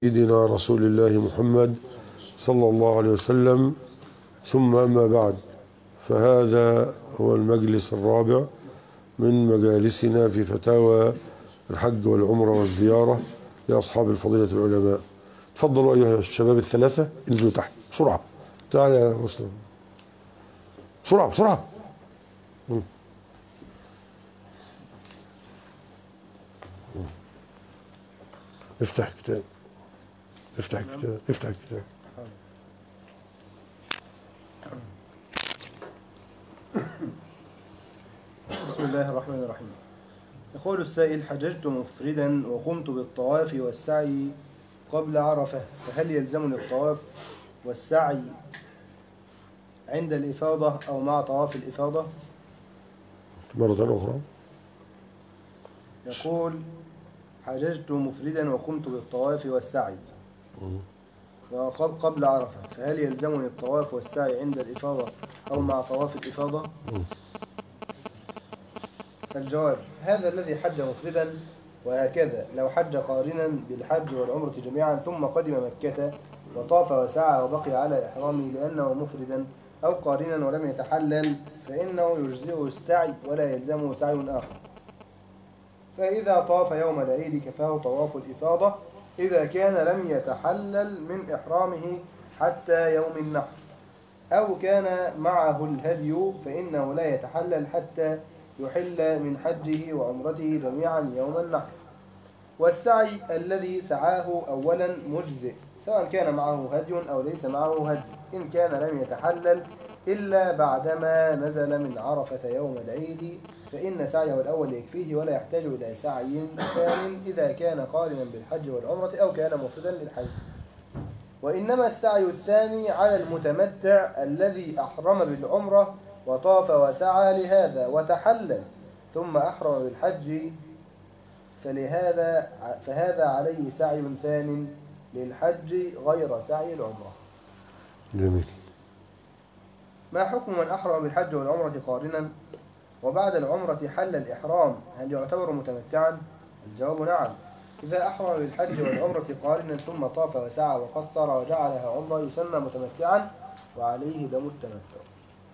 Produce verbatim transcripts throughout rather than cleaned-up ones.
سيدنا رسول الله محمد صلى الله عليه وسلم. ثم أما بعد، فهذا هو المجلس الرابع من مجالسنا في فتاوى الحج والعمرة والزيارة لأصحاب الفضيلة العلماء. تفضلوا أيها الشباب الثلاثة، انزلوا تحت بسرعة. تعال يا مسلم بسرعة بسرعة. افتح الكتاب افتح الكتاب افتح الكتاب. بسم الله الرحمن الرحيم. يقول السائل: حججت مفردا وقمت بالطواف والسعي قبل عرفة، فهل يلزمني الطواف والسعي عند الإفاضة أو مع طواف الإفاضة؟ مرة أخرى. يقول: حججت مفردا وقمت بالطواف والسعي قبل عرفة، فهل يلزمني الطواف والسعي عند الإفاضة أو مع طواف الإفاضة؟ الجواب: هذا الذي حج مفردا، وهكذا لو حج قارنا بالحج والعمرة جميعا ثم قدم مكة وطاف وسعى وبقي على إحرامه لأنه مفردا أو قارنا ولم يتحلل، فإنه يجزئه السعي ولا يلزمه سعي آخر. فإذا طاف يوم العيد كفاه طواف الإفاضة إذا كان لم يتحلل من إحرامه حتى يوم النحر، أو كان معه الهدي فإنه لا يتحلل حتى يحل من حجه وعمرته جميعا يوم النحر. والسعي الذي سعاه أولا مجزئ سواء كان معه هدي أو ليس معه هدي، إن كان لم يتحلل إلا بعدما نزل من عرفة يوم العيد، فإن سعيه الأول يكفيه ولا يحتاج إلى سعي ثانٍ إذا كان قارنا بالحج والعمرة أو كان مفردا للحج. وإنما السعي الثاني على المتمتع الذي أحرم بالعمرة وطاف وسعى لهذا وتحلل ثم أحرم بالحج، فلهذا فهذا عليه سعي ثان للحج غير سعي العمرة. جميل. ما حكم من أحرم بالحج والعمرة قارنا وبعد العمرة حل الإحرام، هل يعتبر متمتعا؟ الجواب: نعم. إذا أحرم بالحج والعمرة قارنا ثم طاف وسعى وقصر وجعلها عمرة يسمى متمتعا وعليه دم التمتع.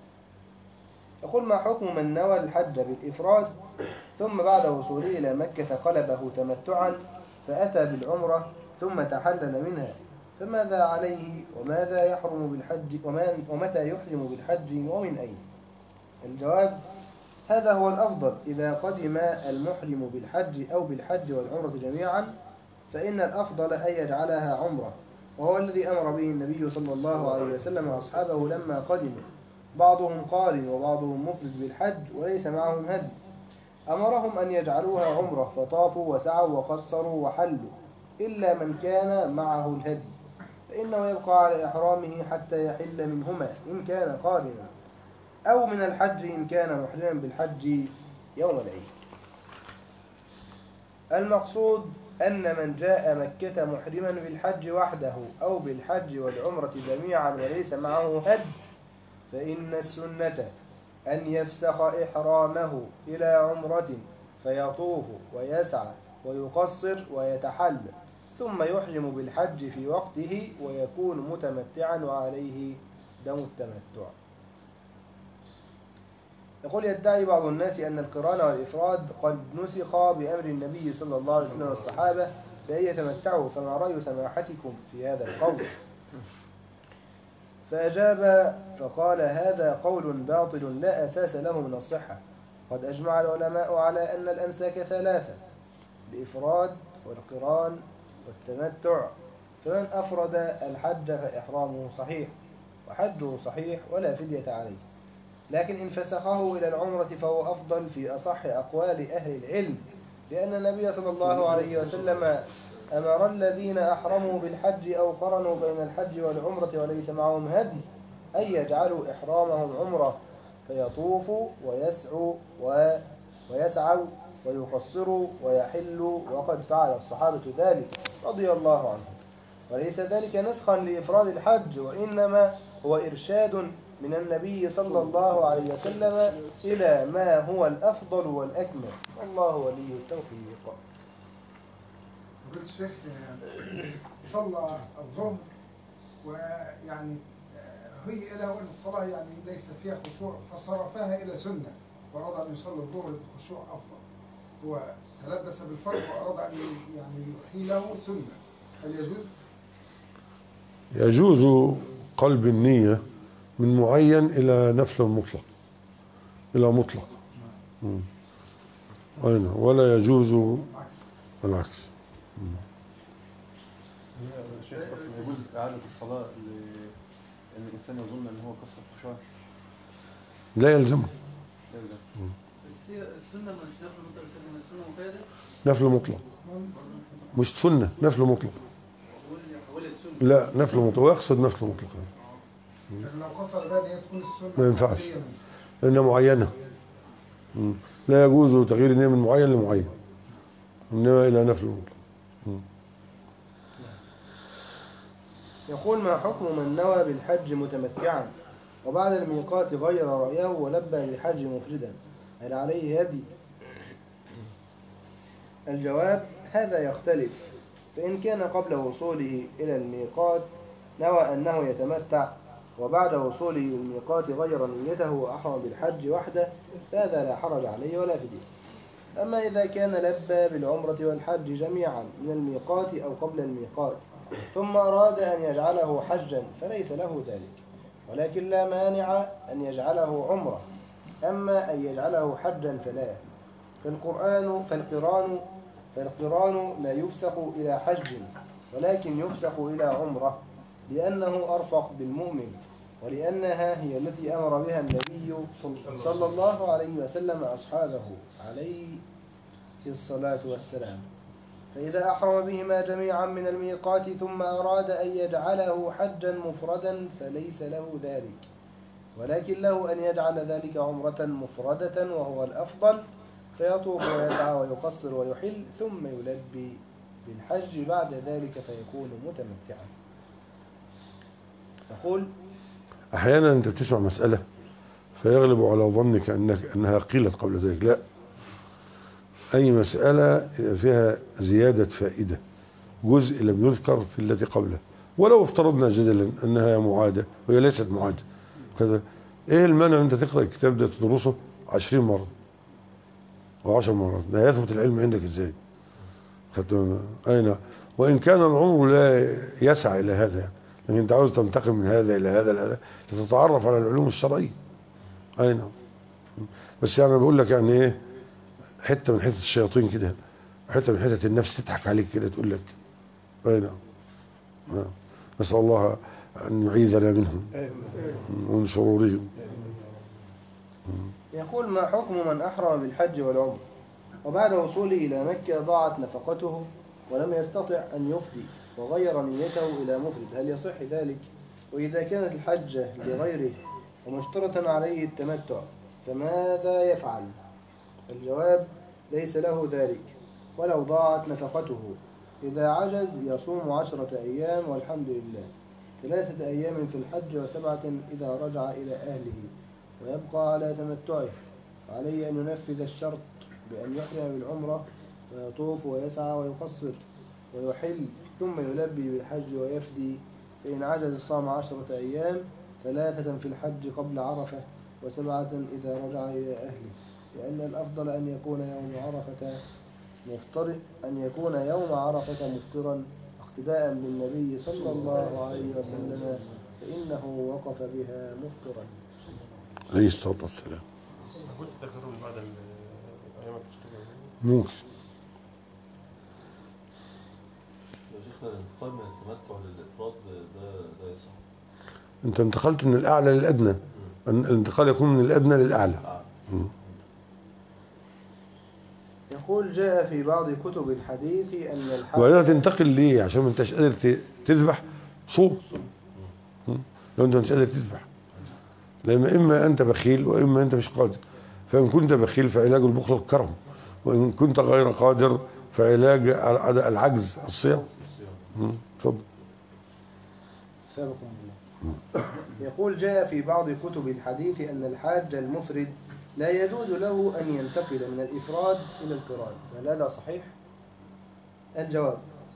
يقول: ما حكم من نوى الحج بالإفراد ثم بعد وصوله إلى مكة قلبه تمتعا فأتى بالعمرة ثم تحلل منها، فماذا عليه وماذا يحرم بالحج ومتى يحرم بالحج ومن أين؟ الجواب: هذا هو الأفضل. إذا قدم المحرم بالحج أو بالحج والعمرة جميعا فإن الأفضل أن يجعلها عمرة، وهو الذي أمر به النبي صلى الله عليه وسلم وأصحابه لما قدموا، بعضهم قارن وبعضهم مفرد بالحج وليس معهم هدي، أمرهم أن يجعلوها عمرة فطافوا وسعوا وقصروا وحلوا، إلا من كان معه الهدي فإنه يبقى على إحرامه حتى يحل منهما إن كان قارنا، أو من الحج إن كان محرما بالحج يوم العيد. المقصود أن من جاء مكة محرما بالحج وحده أو بالحج والعمرة جميعا وليس معه هدي، فإن السنة أن يفسخ إحرامه إلى عمرة فيطوف ويسعى ويقصر ويتحل ثم يحرم بالحج في وقته ويكون متمتعا وعليه دم التمتع. يقول: يدعي بعض الناس أن القران والإفراد قد نسخ بأمر النبي صلى الله عليه وسلم والصحابة بأن يتمتعوا، فما رأي سماحتكم في هذا القول؟ فأجاب فقال: هذا قول باطل لا أساس له من الصحة. قد أجمع العلماء على أن الأنساك ثلاثة: الإفراد والقران والتمتع، فمن أفرد الحج فإحرامه صحيح وحجه صحيح ولا فدية عليه، لكن إن فسخه إلى العمرة فهو أفضل في أصح أقوال أهل العلم، لأن النبي صلى الله عليه وسلم أمر الذين أحرموا بالحج أو قرنوا بين الحج والعمرة وليس معهم هدي أن يجعلوا إحرامهم عمرة فيطوفوا ويسعوا ويسعوا ويقصروا ويحلوا، وقد فعل الصحابة ذلك رضي الله عنهم. وليس ذلك نسخا لإفراد الحج، وإنما هو إرشاد من النبي صلى الله عليه وسلم إلى ما هو الأفضل والأكمل، والله ولي التوفيق. فضيلة الشيخ صلى الظهر ويعني هي إلى أن الصلاة يعني ليس فيها خشوع فصرفها إلى سنة وأراد أن يصلي الظهر بخشوع أفضل. هو تلبس بالفرض وأراد أن يعني يحيله سنة، هل يجوز؟ يجوز قلب النية من معين إلى نفل مطلق، إلى مطلق. مم. أين ولا يجوز العكس. الشيخ بس يجوز إعادة الصلاة لأن الإنسان يظن أن هو قصر خشوع؟ لا يلزمه. لا يلزم. السنة مش نفل مطلق، السنة مفادة؟ نفل مطلق مش سنة، نفل مطلق. لا نفل مطلق، ويقصد نفل مطلق. لو قصر بقى هي تكون السنة ما ينفعش لأنها معينة. لا يجوز تغيير النية من معين لمعين، إنما إلى نفل مطلق. يقول: ما حكم من نوى بالحج متمتعا وبعد الميقات غير رأيه ولبى بالحج مفردا، هل عليه هدي؟ الجواب: هذا يختلف. فإن كان قبل وصوله إلى الميقات نوى أنه يتمتع وبعد وصوله إلى الميقات غير نيته وأحرم بالحج وحده فهذا لا حرج عليه ولا فدية. أما إذا كان لبى بالعمرة والحج جميعا من الميقات أو قبل الميقات ثم أراد أن يجعله حجا فليس له ذلك، ولكن لا مانع أن يجعله عمرة. أما أن يجعله حجا فلا. فالقرآن فالقران فالقران لا يفسخ إلى حج ولكن يفسخ إلى عمرة، لأنه أرفق بالمؤمن ولأنها هي التي أمر بها النبي صلى الله عليه وسلم أصحابه عليه الصلاة والسلام. فإذا أحرم بهما جميعا من الميقات ثم أراد أن يجعله حجا مفردا فليس له ذلك، ولكن له أن يجعل ذلك عمرة مفردة وهو الأفضل، فيطوف ويسعى ويقصر ويحل ثم يلبي بالحج بعد ذلك فيكون متمتعا. يقول: أحيانا أنت بتسمع مسألة فيغلب على ظنك أنك أنها قيلت قبل ذلك. لا، أي مسألة فيها زيادة فائدة جزء لم يذكر في التي قبله، ولو افترضنا جدلا أنها معادة وهي ليست معادة كذا، إيه المانع أنت تقرأ الكتاب ده تدرسه عشرين مرة أو عشر مرات؟ لا يثبت العلم عندك إزاي؟ أين وإن كان العمر لا يسعى إلى هذا، لكن أنت عاوز تنتقل من هذا إلى هذا إلى هذا لتتعرف على العلوم الشرعية. أين بس يعني بقول لك يعني إيه، حتة من حتة الشياطين كده، حتة من حتة النفس تضحك عليك كده تقول لك أين. نسأل الله أن يعيذنا منهم ومن شرورهم. يقول: ما حكم من أحرم بالحج والعمر وبعد وصوله إلى مكة ضاعت نفقته ولم يستطع أن يفدي وغير نيته إلى مفرد، هل يصح ذلك؟ وإذا كانت الحجة لغيره ومشترطا عليه التمتع فماذا يفعل؟ الجواب: ليس له ذلك ولو ضاعت نفقته. إذا عجز يصوم عشرة أيام والحمد لله، ثلاثة أيام في الحج وسبعة إذا رجع إلى أهله، ويبقى على تمتعه. عليه أن ينفذ الشرط بأن يحرم بالعمرة ويطوف ويسعى ويقصر ويحل ثم يلبي بالحج ويفدي. فإن عجز صام عشرة أيام، ثلاثة في الحج قبل عرفة وسبعة إذا رجع إلى أهله، لأن الأفضل أن يكون يوم عرفة مفطر أن يكون يوم عرفة مفطرا اقتداء بالنبي صلى الله عليه وسلم، فإنه وقف بها مفطرا عليه الصلاة والسلام. ممكن. لو شيخنا الانتقال من التمتع للإفراد ده ده يصح. أنت انتقلت من الأعلى للأدنى، الانتقال يكون من الأدنى للأعلى. يقول: جاء في بعض كتب الحديث أن الحج وإذا تنتقل ليه؟ عشان ما انتش قادر تذبح صوم. لو أنت مش قادر تذبح، لأن إما أنت بخيل وإما أنت مش قادر، فإن كنت بخيل فعلاج البخل الكرم، وإن كنت غير قادر فعلاج العجز الصيام. تفضل. يقول: جاء في بعض كتب الحديث أن الحاج المفرد لا يجوز له أن ينتقل من الإفراد إلى القران، هل هذا صحيح؟ الجواب: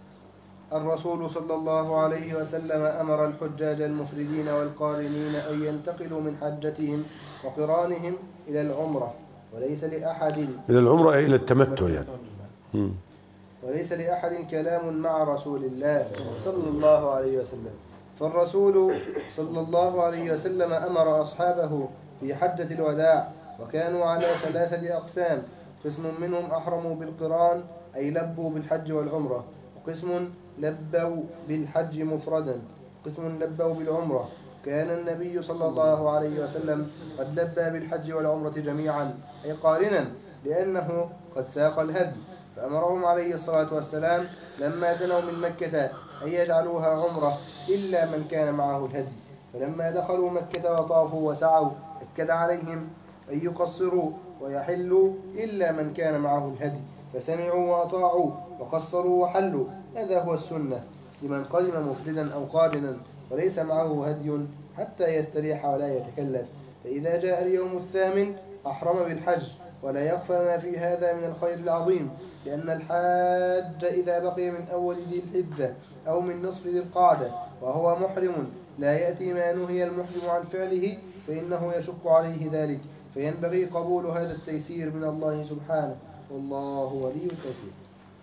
الرسول صلى الله عليه وسلم أمر الحجاج المفردين والقارنين أن ينتقلوا من حجتهم وقرانهم إلى العمرة، وليس لأحد إلى العمرة أي إلى التمتع يعني. مم. وليس لأحد كلام مع رسول الله صلى الله عليه وسلم. فالرسول صلى الله عليه وسلم أمر أصحابه في حجة الوداع، وكانوا على ثلاثة أقسام: قسم منهم أحرموا بالقران أي لبوا بالحج والعمرة، وقسم لبوا بالحج مفردا، قسم لبوا بالعمرة. كان النبي صلى الله عليه وسلم قد لبى بالحج والعمرة جميعا أي قارنا، لأنه قد ساق الهدي، فأمرهم عليه الصلاة والسلام لما دنوا من مكة أن يجعلوها عمرة إلا من كان معه الهدي. فلما دخلوا مكة وطافوا وسعوا أكد عليهم أن يقصروا ويحلوا إلا من كان معه الهدي، فسمعوا وأطاعوا وقصروا وحلوا. هذا هو السنة لمن قدم مفردا أو قارنا وليس معه هدي حتى يستريح ولا يتكلف. فإذا جاء اليوم الثامن أحرم بالحج، ولا يخفى ما في هذا من الخير العظيم، لأن الحاج إذا بقي من أول ذي الحجة أو من نصف ذي القعدة وهو محرم لا يأتي ما نهي المحرم عن فعله فإنه يشق عليه ذلك، فينبغي قبول هذا التيسير من الله سبحانه، والله ولي التوفيق.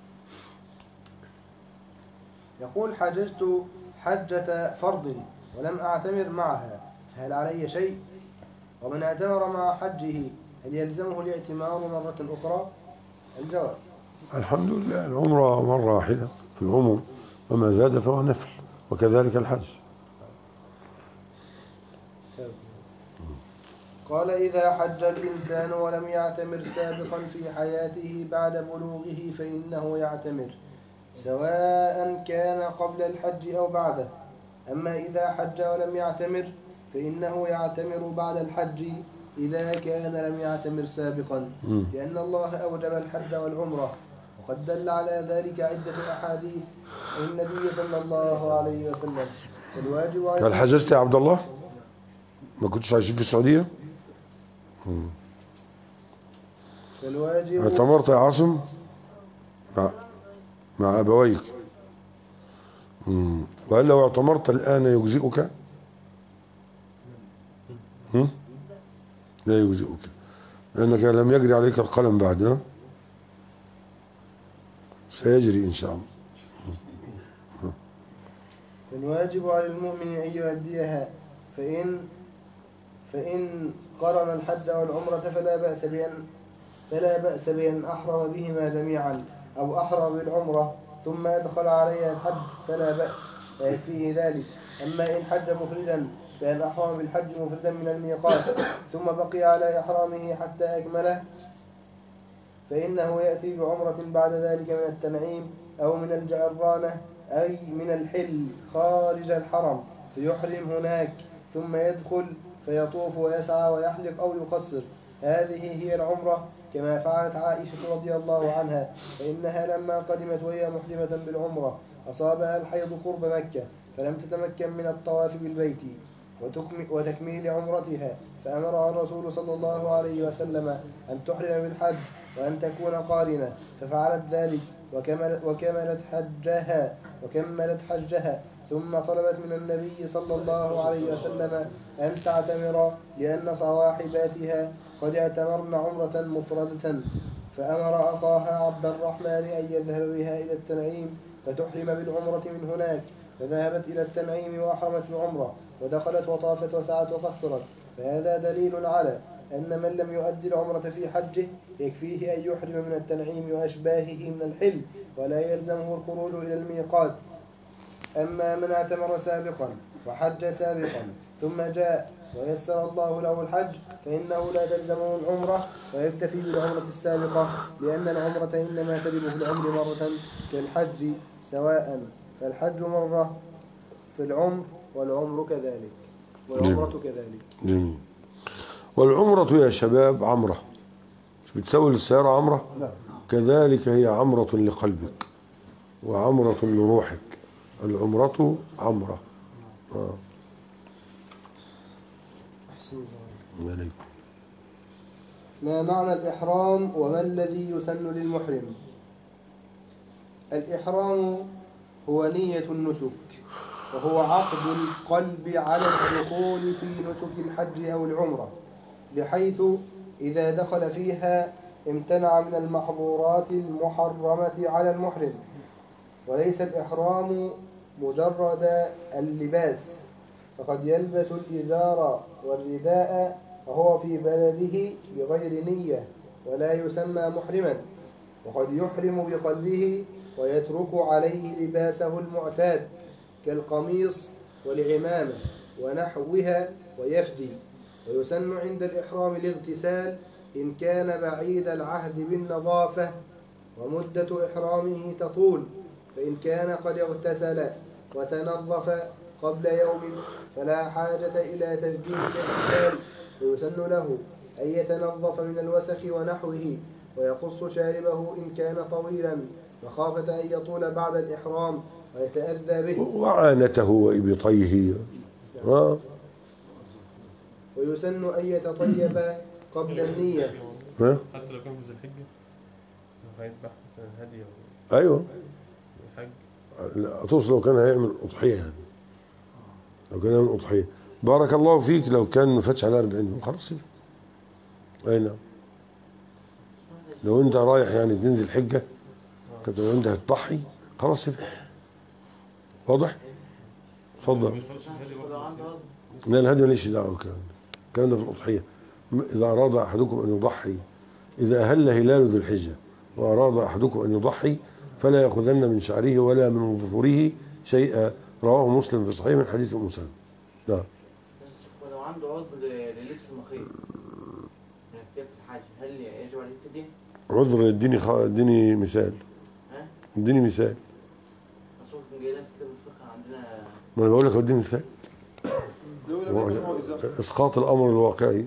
يقول: حججت حجة فرض ولم أعتمر معها، هل علي شيء؟ ومن اعتمر مع حجه هل يلزمه الاعتمار مرة أخرى؟ الجواب: الحمد لله، العمرة مرة واحدة في العمر، وما زاد فهو نفل، وكذلك الحج. قال: إذا حج الإنسان ولم يعتمر سابقا في حياته بعد بلوغه فإنه يعتمر، سواء كان قبل الحج أو بعده. أما إذا حج ولم يعتمر فإنه يعتمر بعد الحج إذا كان لم يعتمر سابقا، لأن الله أوجب الحج والعمرة، وقد دل على ذلك عدة أحاديث عن النبي صلى الله عليه وسلم. فالواجب على هل حججت يا عبد الله؟ ما كنتش عايشين في السعودية؟ فالواجب اعتمرت يا عاصم مع, مع أبويك؟ مم. وهل لو اعتمرت الآن يجزئك؟ هم؟ لا يجزئك، لأنك لم يجري عليك القلم بعد. ها؟ سيجري إن شاء الله. فالواجب على المؤمن أن يؤديها، فإن فإن قرن الحج والعمرة فلا بأس بأن فلا بأس بأن أحرم بهما جميعا، أو أحرم بالعمرة ثم أدخل عليها الحج فلا بأس، فيكفيه ذلك. أما إن حج مفردا بأن أحرم بالحج مفردا من الميقات ثم بقي على إحرامه حتى أكمله، فإنه يأتي بعمرة بعد ذلك من التنعيم أو من الجعرانة أي من الحل خارج الحرم، فيحرم هناك ثم يدخل فيطوف ويسعى ويحلق أو يقصر. هذه هي العمرة كما فعلت عائشة رضي الله عنها، فإنها لما قدمت وهي محرمة بالعمرة أصابها الحيض قرب مكة فلم تتمكن من الطواف بالبيت وتكميل عمرتها، فأمرها الرسول صلى الله عليه وسلم أن تحرم بالحج وأن تكون قارنة، ففعلت ذلك وكملت, وكملت حجها وكملت حجها ثم طلبت من النبي صلى الله عليه وسلم أن تعتمر، لأن صواحباتها قد اعتمرن عمرة مفردة، فأمر أخاها عبد الرحمن أن يذهب بها إلى التنعيم فتحرم بالعمرة من هناك، فذهبت إلى التنعيم وأحرمت بعمرة ودخلت وطافت وسعت وقصرت. فهذا دليل على أن من لم يؤدي العمرة في حجه يكفيه أن يحرم من التنعيم وأشباهه من الحل، ولا يلزمه الخروج إلى الميقات. أما من اعتمر سابقا وحج سابقا ثم جاء ويسر الله له الحج فإنه لا تلزمه العمرة ويكتفي بالعمرة السابقة، لأن العمرة إنما تجب في العمر مرة كالحج سواء، فالحج مرة في العمر والعمر كذلك والعمرة كذلك. جميل. والعمرة يا شباب عمرة، مش بتسوي للسيارة عمرة؟ لا. كذلك هي عمرة لقلبك وعمرة لروحك، العمرة عمرة. آه. ما معنى الإحرام وما الذي يسن للمحرم؟ الإحرام هو نية النسك، وهو عقد القلب على الدخول في نسك الحج أو العمرة، بحيث إذا دخل فيها امتنع من المحظورات المحرمة على المحرم. وليس الإحرام مجرد اللباس، فقد يلبس الإزار والرداء وهو في بلده بغير نية ولا يسمى محرما، وقد يحرم بقلبه ويترك عليه لباسه المعتاد كالقميص والعمامة ونحوها ويفدي. ويسن عند الإحرام الاغتسال إن كان بعيد العهد بالنظافة، ومدة إحرامه تطول، فإن كان قد اغتسل وتنظف قبل يوم فلا حاجة إلى تجديد الاغتسال، ويسن له أن يتنظف من الوسخ ونحوه، ويقص شاربه إن كان طويلا مخافة أن يطول بعد الإحرام ويتأذى به، وعانته وإبطيه. آه. ويسن أن يتطيب قبل النية. ها؟ حتى لو كان في ذي الحجة لو هيذبح مثلا هدي أو أيوه حج. لا توصل لو كان هيعمل أضحية يعني. لو كان هيعمل أضحية بارك الله فيك، لو كان ما فاتش على أربعين يوم خلاص. أي نعم. لو أنت رايح يعني تنزل الحجة كنت لو أنت هتضحي خلاص. واضح؟ اتفضل. لا الهدي ماليش دعوة بالكلام ده، الكلام ده في الأضحية. إذا أراد أحدكم أن يضحي، إذا أهل هلال ذي الحجة وأراد أحدكم أن يضحي فلا يأخذن من شعره ولا من ظفره شيئا، رواه مسلم في صحيح من حديث أم سلمة. نعم. ولو عنده عذر للبس المخيط من اختلاف الحاج هل يجب عليه فدية؟ عذر اديني خ... اديني مثال. ها؟ اديني مثال. أصول من جيدات كتاب الفقه عندنا. ما أنا بقول لك اديني مثال. إسقاط الأمر الواقعي.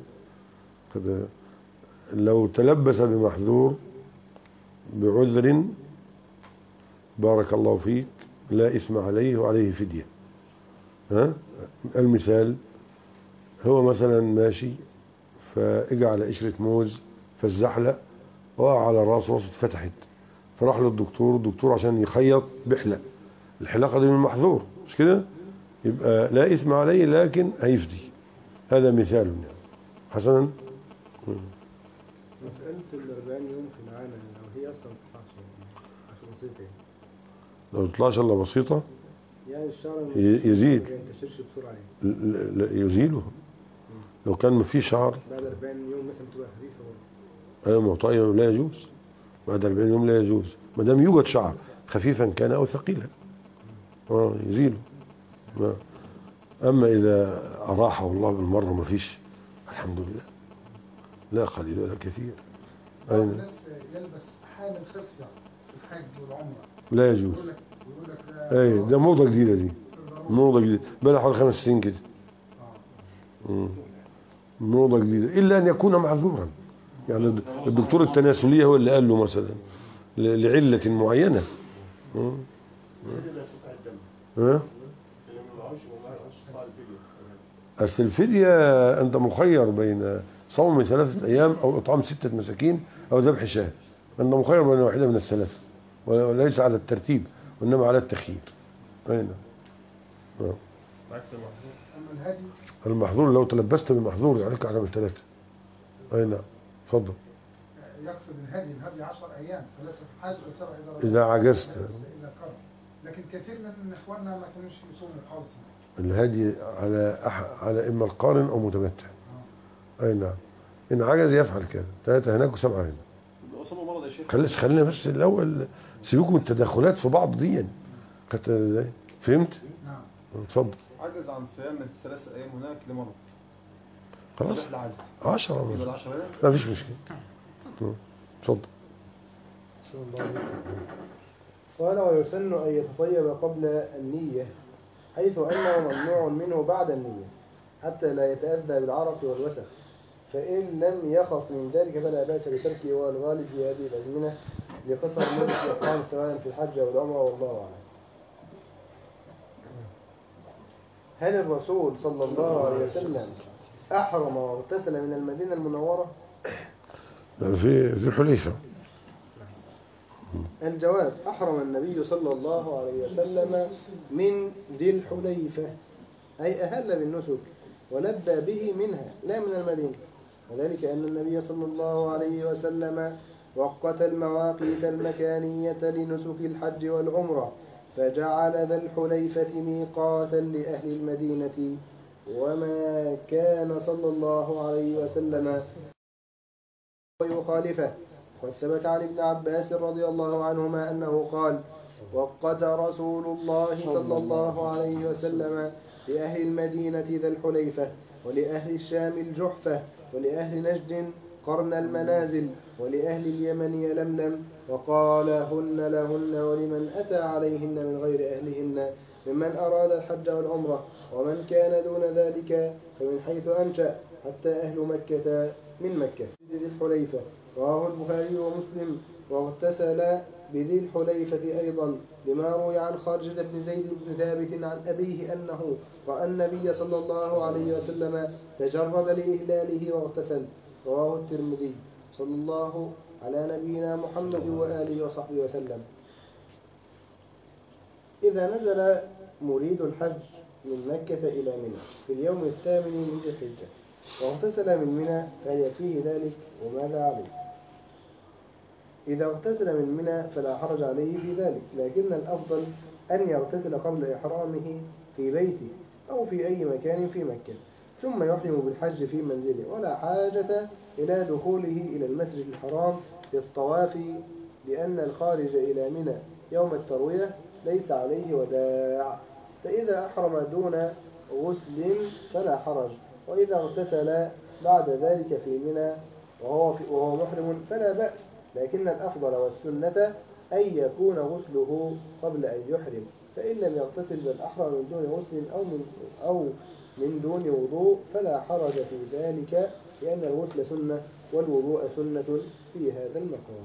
لو تلبس بمحذور بعذر بارك الله فيك لا إثم عليه وعليه فدية. ها؟ المثال هو مثلا ماشي فاجى على قشرة موز فالزحلق وقع على راسه، راسه اتفتحت، فراح للدكتور، الدكتور عشان يخيط بيحلق، الحلاقة دي من المحظور مش كده؟ يبقى لا إثم عليه لكن هيفدي. هذا مثال يعني. حسنا. مسألة الأربعين يوم في العالم لو هي أصلا ما تطلعش عشان بسيطة يعني. لو تطلعش إلا بسيطة يعني الشعر يزيد. ما ينتشرش بسرعة يعني. لا يزيله. لو كان ما فيه شعر بعد أربعين يوم مثلا تبقى خفيفة برضه. أيوة معطية لا يجوز. بعد أربعين يوم لا يجوز ما دام يوجد شعر خفيفا كان أو ثقيلا. اه يزيله. ما. أما إذا أراحه الله بالمرة ما فيش الحمد لله، لا قليل ولا كثير. بعض الناس يلبس حال الخصية في الحج والعمرة لا يجوز. يقول لك يقول لك لا. اي ده موضة جديدة دي، موضة جديدة بقى حوالي خمس سنين كده. مم. موضة جديدة إلا أن يكون معذورا، يعني الدكتور التناسلية هو اللي قال له مثلا ل- لعلة معينة. مم. ها؟ أصل الفدية أنت مخير بين صوم ثلاثة أيام أو إطعام ستة مساكين أو ذبح شاة، أنت مخير بين واحدة من الثلاثة وليس على الترتيب وإنما على التخيير. أين؟ عكس المحظور. أما الهدي المحظور لو تلبست بالمحظور عليك على الثلاثة. أي نعم. اتفضل. يقصد الهدي الهدي عشر أيام ثلاثة حج وسبع إذا إذا عجزت. إذا كرم. لكن كثير من إخواننا ما كانوش يصوموا خالص. الهدي على أح... على إما القارن أو متمتع. أي نعم. إن عجز يفعل كده، ثلاثة هناك وسبعة هنا. خليش خلينا بس الأول سيبوكم التدخلات في بعض دي. كانت فهمت؟ نعم. اتفضل. عجز عن صيام الثلاث أيام هناك لمرض. خلاص. عشرة يبقى العشرة أيام. ما فيش مشكلة. اتفضل. قال ويسن أن يتطيب قبل النية، حيث أنه ممنوع منه بعد النية حتى لا يتأذى بالعرق والوسخ، فإن لم يخف من ذلك فلا بأس بتركه، والغالب في هذه الأزمنة لقصر مدة الإقامة سواء في الحج أو العمرة والله أعلم. هل الرسول صلى الله عليه وسلم أحرم واغتسل من المدينة المنورة؟ في في الحليفة. الجواب: أحرم النبي صلى الله عليه وسلم من ذي الحليفة، أي أهل بالنسك ولبى به منها لا من المدينة، وذلك أن النبي صلى الله عليه وسلم وقت المواقيت المكانية لنسك الحج والعمرة، فجعل ذا الحليفة ميقاتا لأهل المدينة، وما كان صلى الله عليه وسلم ويخالفه. قد ثبت عن ابن عباس رضي الله عنهما أنه قال: وقت رسول الله صلى الله عليه وسلم لأهل المدينة ذا الحليفة، ولأهل الشام الجحفة، ولأهل نجد قرن المنازل، ولأهل اليمن يلملم، وقال: هن لهن ولمن أتى عليهن من غير أهلهن ممن أراد الحج والعمرة، ومن كان دون ذلك فمن حيث أنشأ حتى أهل مكة من مكة. ذي الحليفة رواه البخاري ومسلم. واغتسل بذي الحليفة أيضا لما روي عن خارجة بن زيد بن ثابت عن أبيه أنه رأى النبي صلى الله عليه وسلم تجرد لإهلاله واغتسل. رواه الترمذي. صلى الله على نبينا محمد وآله وصحبه وسلم. إذا نزل مريد الحج من مكة إلى منى في اليوم الثامن من ذي الحجة واغتسل من منى فيكفيه ذلك، وماذا عليه؟ إذا اغتسل من منى فلا حرج عليه في ذلك، لكن الأفضل أن يغتسل قبل إحرامه في بيته أو في أي مكان في مكة، ثم يحرم بالحج في منزله، ولا حاجة إلى دخوله إلى المسجد الحرام للطواف، لأن الخارج إلى منى يوم التروية ليس عليه وداع. فإذا أحرم دون غسل فلا حرج، وإذا اغتسل بعد ذلك في منى وهو, في وهو محرم فلا بأس، لكن الأفضل والسنة أن يكون غسله قبل أن يحرم، فإن لم يغتسل بل أحرم من دون غسل أو من, أو من دون وضوء فلا حرج في ذلك، لأن الغسل سنة والوضوء سنة في هذا المقام.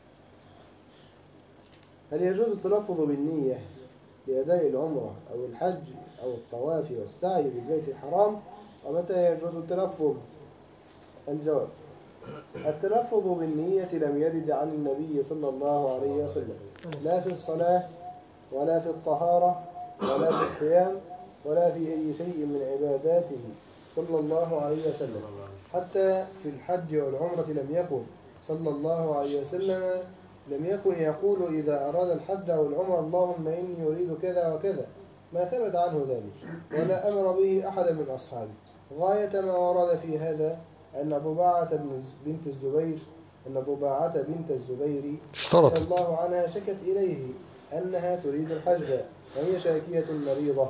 هل يجوز التلفظ بالنية لأداء العمرة أو الحج أو الطواف والسعي بالبيت الحرام؟ ومتى يجوز التلفظ؟ الجواب: التلفظ بالنية لم يرد عن النبي صلى الله عليه وسلم، لا في الصلاة ولا في الطهارة ولا في الصيام ولا في أي شيء من عباداته صلى الله عليه وسلم. حتى في الحج والعمرة لم يكن صلى الله عليه وسلم لم يكن يقول إذا أراد الحج أو العمرة: اللهم إني أريد كذا وكذا، ما ثبت عنه ذلك، ولا أمر به أحد من أصحابه. غاية ما ورد في هذا أن ضباعة بنت الزبير أن ضباعة بنت الزبير رضي الله عنها شكت إليه أنها تريد الحج وهي شاكية مريضة،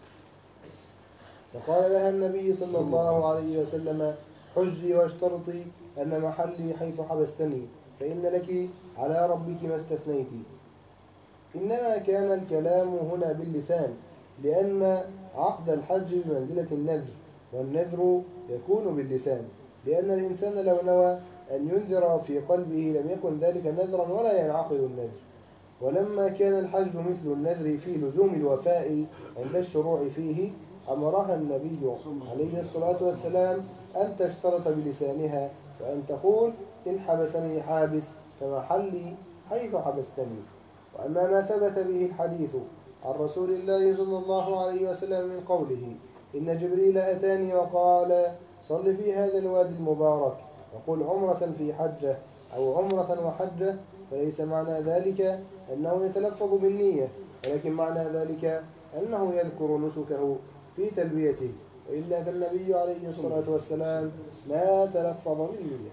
فقال لها النبي صلى الله عليه وسلم: حجي واشترطي أن محلي حيث حبستني، فإن لك على ربك ما استثنيت. إنما كان الكلام هنا باللسان، لأن عقد الحج بمنزلة النذر، والنذر يكون باللسان، لأن الإنسان لو نوى أن ينذر في قلبه لم يكن ذلك نذرا ولا ينعقد النذر. ولما كان الحج مثل النذر في لزوم الوفاء عند الشروع فيه، أمرها النبي عليه الصلاة والسلام أن تشترط بلسانها، وأن تقول: إن حبسني حابس فمحلي حيث حبستني. وأما ما ثبت به الحديث عن رسول الله صلى الله عليه وسلم من قوله: إن جبريل أتاني وقال: صل في هذا الوادي المبارك وقل عمرة في حجة أو عمرة وحجة، فليس معنى ذلك أنه يتلفظ بالنية، ولكن معنى ذلك أنه يذكر نسكه في تلبيته، وإلا فالنبي عليه الصلاة والسلام ما تلفظ بالنية.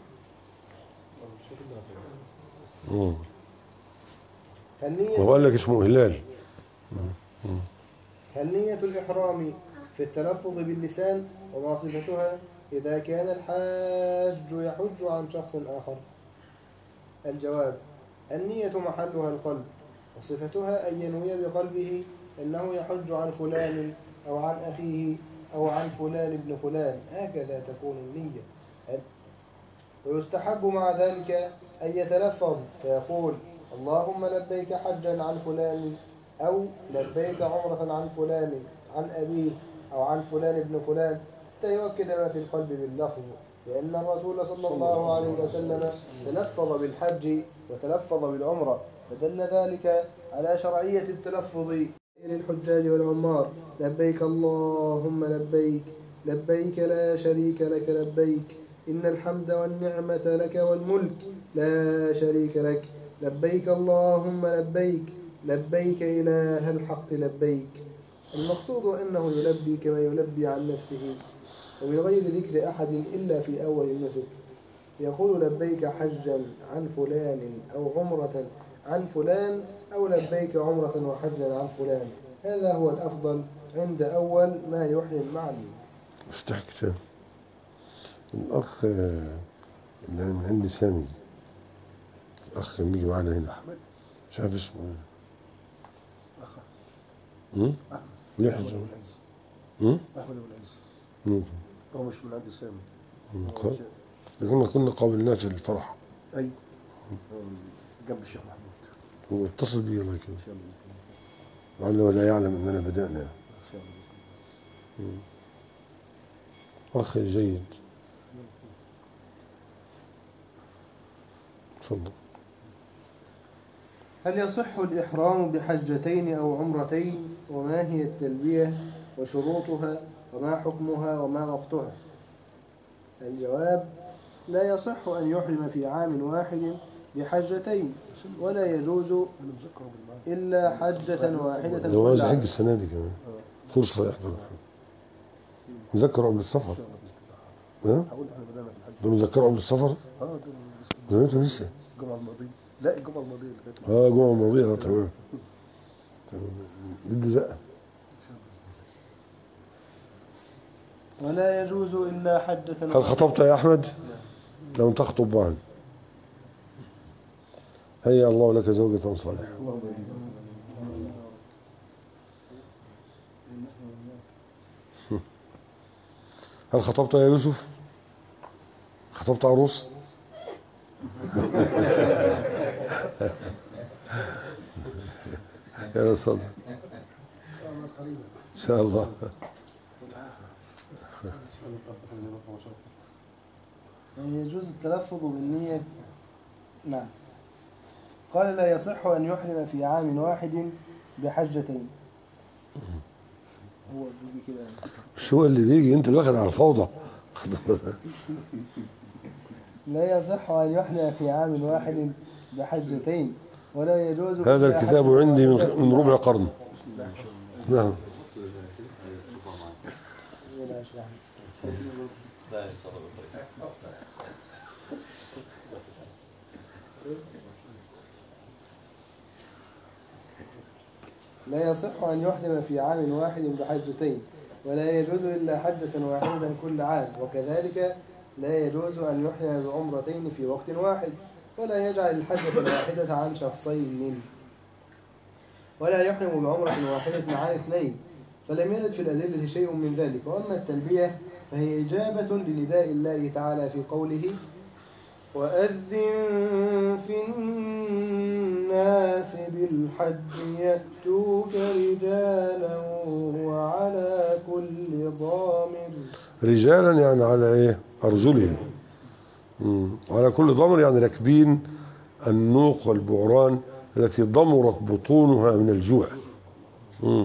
وقال لك اسمه هلال. هل نية الإحرام في التلفظ باللسان؟ وما صفتها إذا كان الحاج يحج عن شخص آخر؟ الجواب: النية محلها القلب، وصفتها أن ينوي بقلبه أنه يحج عن فلان أو عن أخيه أو عن فلان ابن فلان، هكذا تكون النية. ويستحب مع ذلك أن يتلفظ فيقول: اللهم لبيك حجا عن فلان، أو لبيك عمرة عن فلان عن أبيه أو عن فلان ابن فلان، حتى يؤكد ما في القلب باللفظ، لأن الرسول صلى الله عليه وسلم تلفظ بالحج وتلفظ بالعمرة، فدل ذلك على شرعية التلفظ للحجاج والعمار: لبيك اللهم لبيك، لبيك لا شريك لك لبيك، إن الحمد والنعمة لك والملك لا شريك لك، لبيك اللهم لبيك، لبيك إله الحق لبيك. المقصود أنه يلبي كما يلبي عن نفسه، ومن غير ذكر أحد إلا في أول النسك. يقول لبيك حجا عن فلان أو عمرة عن فلان، أو لبيك عمرة وحجا عن فلان. هذا هو الأفضل عند أول ما يحرم مع النية. افتح كتاب الأخ اللي من عند سامي، الأخ اللي بيجي معانا هنا أحمد مش عارف اسمه ايه. أخ هم؟ أحمد ليه أحمد حجة؟ أبو العز هم؟ أحمد أبو العز ممكن. هو مش من عند سامي. هم. هو قال- جاء- كنا كنا قابلناه في الفرح، أيوه هو من جنب الشيخ محمود. هو اتصل بي الله كده إن شاء الله بإذن الله. لعله لا يعلم أننا بدأنا. إن شاء الله بإذن الله. مم. أخ جيد، تفضل. هل يصح الإحرام بحجتين أو عمرتين؟ وما هي التلبية وشروطها وما حكمها وما وقتها؟ الجواب: لا يصح أن يحرم في عام واحد بحجتين، ولا يجوز أنا مذكره بالمعنى. إلا حجة واحدة ده هو عايز كل يحج عام. السنة دي كمان، فرصة يحضر. مذكر قبل السفر. إن شاء الله بإذن الله. ها؟ هقول إحنا بدأنا في الحج. ده مذكر قبل السفر؟ اه ده ده انت لسه. الجمعة الماضية. لا الجمعة الماضية اللي فاتت. اه جمعة الماضية. اه تمام تمام. بده زقة. ولا يجوز إلا حجة هل واحدة. خطبت يا أحمد؟ لم تخطب بعد. هيا الله لك زوجة صالحة. هل خطبت يا يوسف؟ خطبت عروس؟ يا رسول الله. إن شاء الله. يجوز التلفظ بالنية. نعم. قال: لا يصح أن يحرم في عام واحد بحجتين. هو بيجي كده. مش هو اللي بيجي، انت اللي واخد على الفوضى. لا يصح أن يحرم في عام واحد بحجتين، ولا يجوز هذا إلا الكتاب حجة عندي من واحدة. من ربع قرن. نعم. لا يصلى بالخير. لا يصح أن يحرم في عام واحد بحجتين، ولا يجوز إلا حجة واحدة كل عام، وكذلك لا يجوز أن يحرم بعمرتين في وقت واحد، ولا يجعل الحجة الواحدة عن شخصين، ولا يحرم بعمرة واحدة عن اثنين، فلم يرد في الأدلة شيء من ذلك. وأما التلبية فهي إجابة لنداء الله تعالى في قوله: وأذن في الناس بالحج يأتوك رجالا وعلى كل ضامر. رجالا يعني على ايه؟ ارجلهم. مم. على كل ضمر يعني راكبين النوق والبعران التي ضمرت بطونها من الجوع. مم.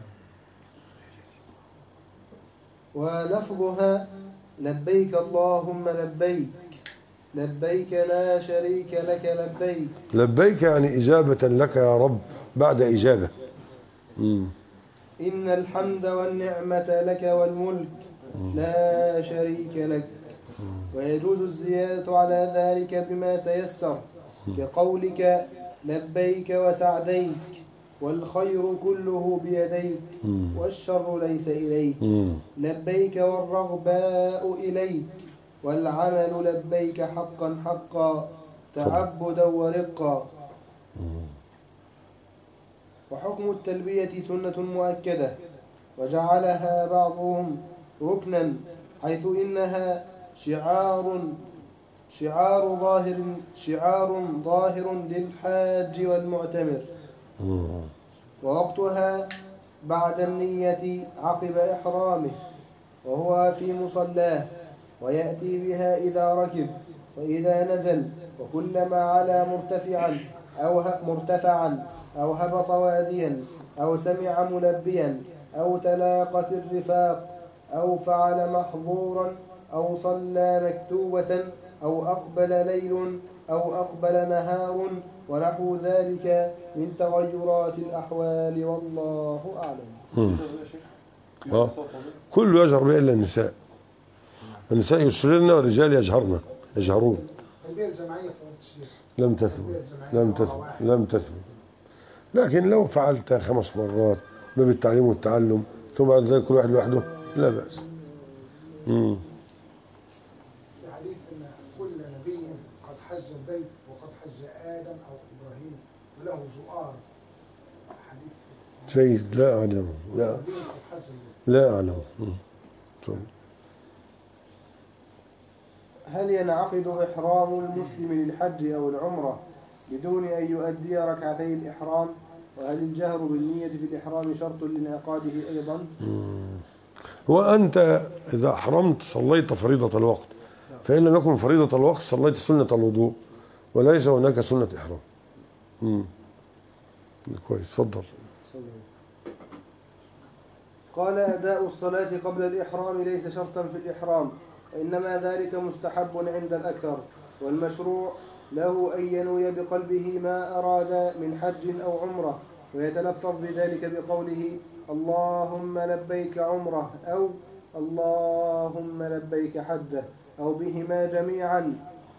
ولفظها: لبيك اللهم لبيك، لبيك لا شريك لك لبيك. لبيك يعني إجابة لك يا رب بعد إجابة. مم. إن الحمد والنعمة لك والملك لا شريك لك. ويجوز الزيادة على ذلك بما تيسر، كقولك: لبيك وسعديك، والخير كله بيديك، مم. والشر ليس إليك. مم. لبيك والرغباء إليك، والعمل لبيك حقا حقا، تعبدا ورقا. مم. وحكم التلبية سنة مؤكدة، وجعلها بعضهم ركنا، حيث إنها شعار شعار ظاهر شعار ظاهر للحاج والمعتمر. مم. ووقتها بعد النية عقب إحرامه، وهو في مصلاه، ويأتي بها إذا ركب وإذا نزل، وكلما علا مرتفعا أو ه- مرتفعا أو هبط واديا أو سمع ملبيا أو تلاقت الرفاق أو فعل محظورا أو صلى مكتوبة أو أقبل ليل أو أقبل نهار ونحو ذلك من تغيرات الأحوال والله أعلم. مم. آه. كله يجهر به إلا النساء. النساء يسررن والرجال يجهرن يجهرون. التربية الجماعية فضيلة الشيخ لم تثبت لم تثبت لم تثبت لكن لو فعلت خمس مرات باب التعليم والتعلم ثم بعد ذلك كل واحد لوحده لا بأس. مم. في حديث أن كل نبي قد حج البيت وقد حج آدم أو إبراهيم وله زؤار. حديث سيد لا أعلم لا نبي قد حج البيت. لا أعلم. مم. طيب. هل ينعقد إحرام المسلم للحج أو العمرة بدون أن يؤدي ركعتي الإحرام؟ وهل الجهر بالنية في الإحرام شرط لانعقاده أيضا؟ مم. وأنت إذا أحرمت صليت فريضة الوقت، فإن لم يكن فريضة الوقت صليت سنة الوضوء وليس هناك سنة إحرام. مم. كويس اتفضل. قال أداء الصلاة قبل الإحرام ليس شرطا في الإحرام، وإنما ذلك مستحب عند الأكثر، والمشروع له أن ينوي بقلبه ما أراد من حج أو عمرة ويتلفظ بذلك بقوله اللهم لبيك عمرة أو اللهم لبيك حجة أو بهما جميعا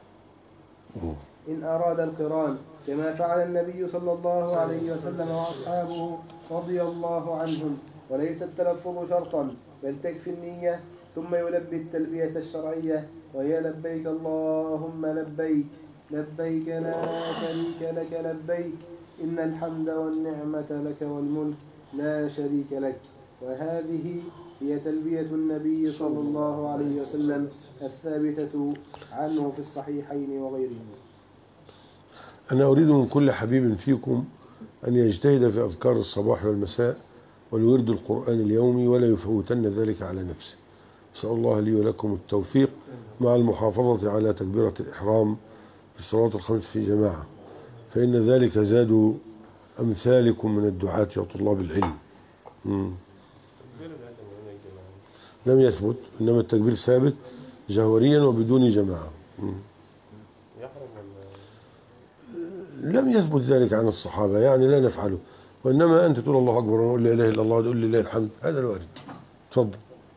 إن أراد القران، كما فعل النبي صلى الله عليه وسلم وأصحابه رضي الله عنهم. وليس التلفظ شرطا بل تكفي النية ثم يلبي التلبية الشرعية وهي لبيك اللهم لبيك لبيك لا شريك لك لبيك إن الحمد والنعمة لك والملك لا شريك لك. وهذه هي تلبية النبي صلى الله عليه وسلم الثابتة عنه في الصحيحين وغيرهما. أنا أريد من كل حبيب فيكم أن يجتهد في أذكار الصباح والمساء والورد القرآن اليومي ولا يفوتن ذلك على نفسه. أسأل الله لي ولكم التوفيق مع المحافظة على تكبيرة الإحرام في الصلاة الخمس في جماعة، فإن ذلك زاد أمثالكم من الدعاة وطلاب العلم. مم. لم يثبت، إنما التكبير ثابت جهوريا وبدون جماعة. مم. لم يثبت ذلك عن الصحابة، يعني لا نفعله، وإنما أنت تقول الله أكبر ونقول لا إله إلا الله وتقول لله الحمد، هذا الوارد. تفضل.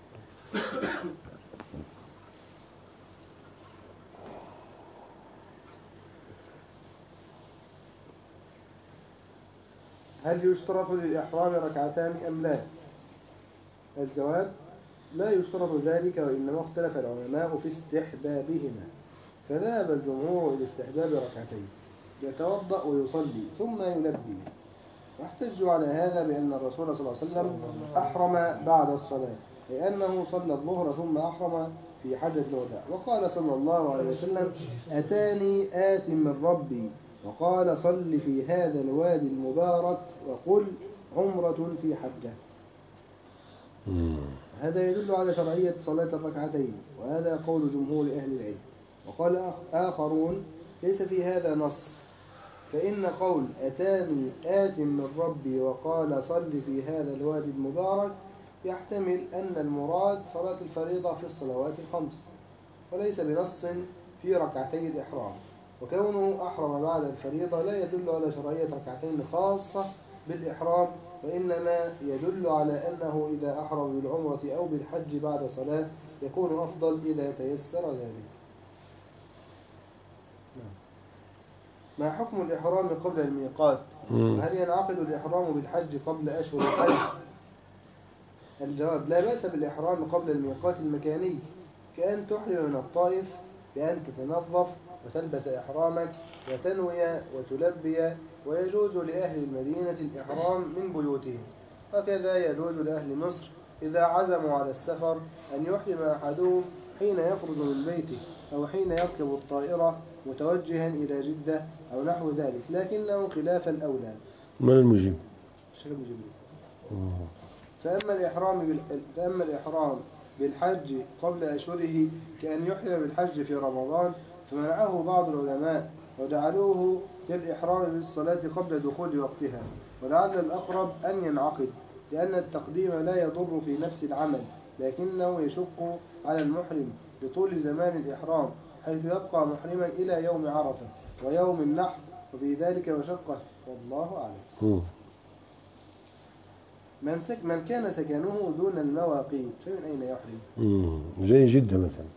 هل يشترط للإحرام ركعتان أم لا؟ الجواب لا يشترط ذلك، وإنما اختلف العلماء في استحبابهما، فذهب الجمهور إلى استحباب ركعتين يتوضأ ويصلي ثم يلبي، واحتجوا على هذا بأن الرسول صلى الله عليه وسلم أحرم بعد الصلاة لأنه صلى الظهر ثم أحرم في حجة الوداع، وقال صلى الله عليه وسلم أتاني آت من ربي وقال صل في هذا الوادي المبارك وقل عمرة في حجة. هذا يدل على شرعية صلاة الركعتين، وهذا قول جمهور أهل العلم. وقال آخرون ليس في هذا نص، فإن قول أتاني آت من ربي وقال صل في هذا الوادي المبارك يحتمل أن المراد صلاة الفريضة في الصلوات الخمس، وليس بنص في ركعتي الإحرام، وكونه أحرم بعد الفريضة لا يدل على شرعية ركعتين خاصة بالإحرام، وإنما يدل على أنه إذا أحرم بالعمرة أو بالحج بعد صلاة يكون أفضل إذا تيسر ذلك. ما حكم الإحرام قبل الميقات؟ وهل ينعقد الإحرام بالحج قبل أشهر الحج؟ الجواب لا بأس بالإحرام قبل الميقات المكاني، كأن تحرم من الطائف بأن تتنظف وتلبس إحرامك وتنوي وتلبي، ويجوز لأهل المدينة الإحرام من بيوتهم، وكذا يجوز لأهل مصر إذا عزموا على السفر أن يحرم أحدهم حين يخرج من بيته أو حين يركب الطائرة متوجها إلى جدة أو نحو ذلك، لكنه خلاف الأولى. من المجيب؟ الشيخ المجيب. فأما الإحرام بال... فأما الإحرام بالحج قبل أشهره كأن يحرم بالحج في رمضان فمنعه بعض العلماء وجعلوه للإحرام بالصلاة قبل دخول وقتها، ولعل الأقرب أن ينعقد، لأن التقديم لا يضر في نفس العمل، لكنه يشق على المحرم بطول زمان الإحرام، حيث يبقى محرما إلى يوم عرفة ويوم النحر، وفي ذلك مشقة، والله أعلم. من, سك من كان سكنه دون المواقيت فمن أين يحرم؟ مم. زي جدة مثلا.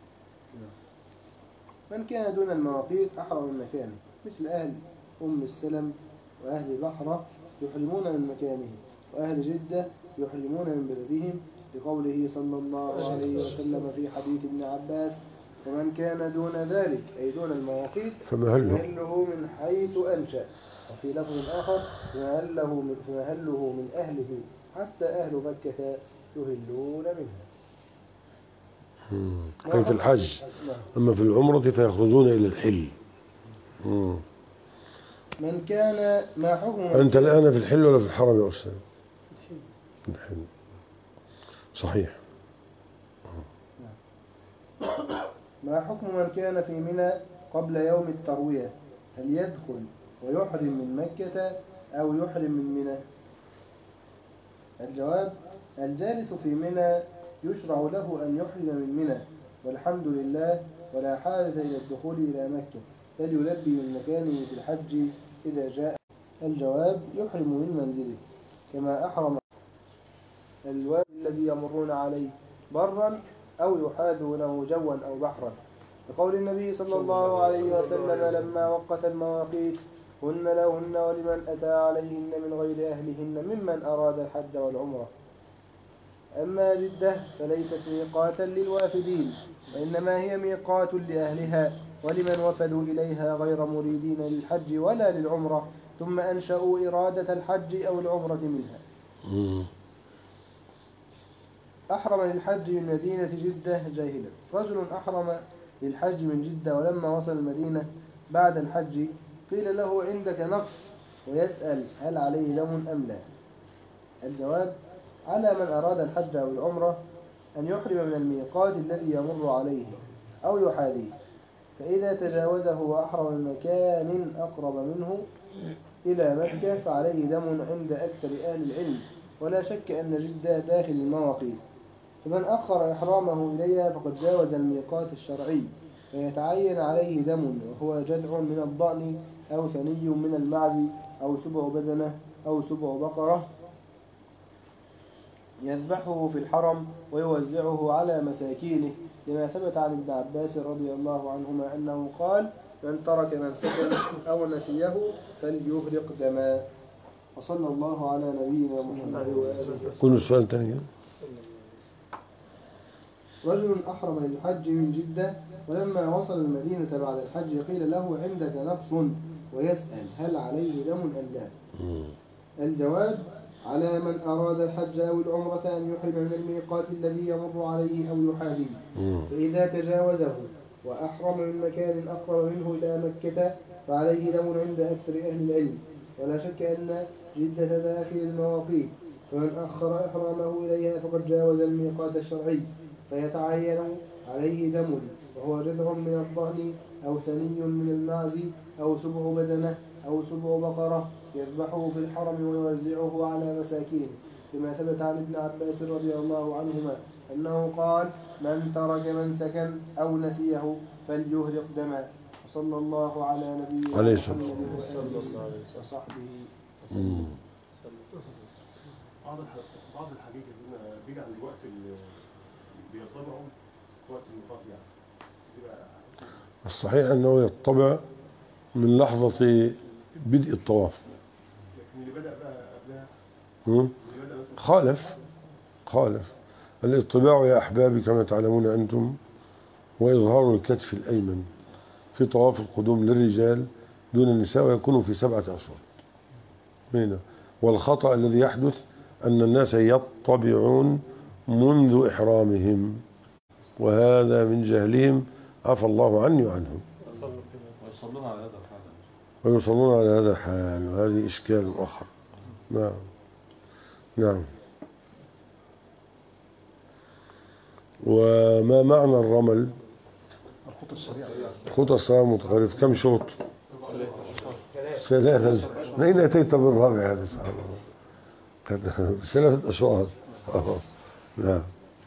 من كان دون المواقيت أحرم من مكانه، مثل أهل أم السلم وأهل بحرة يحرمون من مكانه، وأهل جدة يحرمون من بلدهم، لقوله صلى الله عليه وسلم في حديث ابن عباس: ومن كان دون ذلك أي دون المواقيت فمهله من حيث أنشأ. وفي لفظ آخر: فمهله من, فمهله من أهله حتى أهل مكة يهلون منها. أي في الحج. أما في العمرة فيخرجون إلى الحل. مم. من كان ما حكم أنت الآن في الحل ولا في الحرم يا أستاذ؟ في الحل. صحيح. ما حكم من كان في منى قبل يوم التروية؟ هل يدخل ويحرم من مكة أو يحرم من منى؟ الجواب: الجالس في منى يشرع له أن يحرم من منى، والحمد لله، ولا حاجة إلى الدخول إلى مكة، بل يلبي من مكانه في الحج إذا جاء. الجواب: يحرم من منزله، كما أحرم الوادي الذي يمرون عليه برا أو يحاذونه جوا أو بحرا، لقول النبي صلى الله عليه وسلم لما وقت المواقيت: هن لهن ولمن أتى عليهن من غير أهلهن ممن أراد الحج والعمرة. أما جدة فليست ميقاتا للوافدين، وإنما هي ميقات لأهلها ولمن وفدوا إليها غير مريدين للحج ولا للعمرة، ثم أنشأوا إرادة الحج أو العمرة منها. أحرم للحج من مدينة جدة جاهلا. رجل أحرم للحج من جدة، ولما وصل المدينة بعد الحج قيل له: عندك نقص، ويسأل: هل عليه دم أم لا؟ الجواب: على من أراد الحج أو العمرة أن يحرم من الميقات الذي يمر عليه أو يحاذيه، فإذا تجاوزه وأحرم من مكان أقرب منه إلى مكة فعليه دم عند أكثر أهل العلم، ولا شك أن جدة داخل المواقيت. فمن أخر إحرامه إليها فقد جاوز الميقات الشرعي، فيتعين عليه دم، وهو جذع من الضأن أو ثني من المعز أو سبع بدنة أو سبع بقرة، يذبحه في الحرم ويوزعه على مساكينه، لما ثبت عن ابن عباس رضي الله عنهما أنه قال: من ترك منسكا أو نسيه فليهرق دما. وصلى الله على نبينا محمد وآله وسلم. كل السؤال تاني. رجل أحرم للحج من جدة، ولما وصل المدينة بعد الحج قيل له: عندك نقص، ويسأل: هل عليه دم أم لا؟ الجواب: على من أراد الحج أو العمرة أن يحرم من الميقات الذي يمر عليه أو يحاذيه، فإذا تجاوزه وأحرم من مكان أقرب منه إلى مكة فعليه دم عند أكثر أهل العلم، ولا شك أن جدة داخل المواقيت، فمن أخر إحرامه إليها فقد جاوز الميقات الشرعي، فيتعين عليه دم، وهو جذع من الضأن أو ثني من المعز أو سبع بدنة أو سبع بقرة، يذبحه في الحرم ويوزعه على مساكين، لما ثبت عن ابن عباس رضي الله عنهما أنه قال: من ترك منسكا أو نسيه فليهرق دما. وصلى الله على نبينا محمد وآله وصحبه وسلم. بعض الحاجات بيجي عند الوقت اللي بيطبعوا وقت الميقات يعني. الصحيح أنه يطبع من لحظة بدء الطواف. لكن اللي بدأ بقى قبلها مم. خالف خالف الاطباع يا أحبابي كما تعلمون أنتم وإظهار الكتف الأيمن في طواف القدوم للرجال دون النساء، ويكون في سبعة أشهر هنا. والخطأ الذي يحدث أن الناس يطبعون منذ إحرامهم، وهذا من جهلهم، عفى الله عني وعنهم. ويصلون على هذا الحال ويصلون على هذا الحال، وهذه إشكال آخر. نعم نعم. وما معنى الرمل؟ الخطى السريعة. خطى السريعة متقارب كم شوط؟ ثلاثة. من أين أتيت بالرابع هذا؟ سبحان الله. ثلاثة أشواط. نعم.